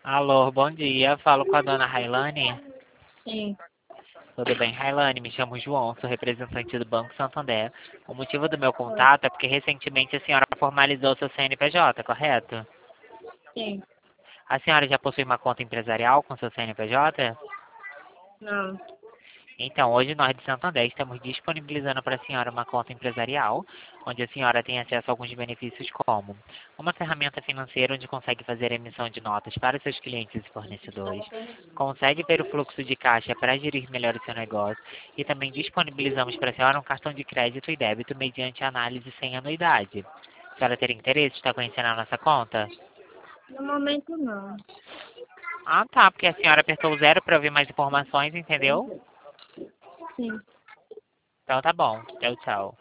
Alô, bom dia. Falo com a dona Railane. Sim. Tudo bem, Railane? Me chamo João, sou representante do Banco Santander. O motivo do meu Oi. contato é porque recentemente a senhora formalizou seu CNPJ, correto? Sim. A senhora já possui uma conta empresarial com seu CNPJ? Não. Então, hoje nós de Santander estamos disponibilizando para a senhora uma conta empresarial, onde a senhora tem acesso a alguns benefícios como uma ferramenta financeira onde consegue fazer emissão de notas para seus clientes e fornecedores, consegue ver o fluxo de caixa para gerir melhor o seu negócio e também disponibilizamos para a senhora um cartão de crédito e débito mediante análise sem anuidade. A senhora teria interesse de estar conhecendo a nossa conta? No momento, não. Ah, tá, porque a senhora apertou o zero para ouvir mais informações, entendeu? Sim. Então tá bom. Tchau, tchau.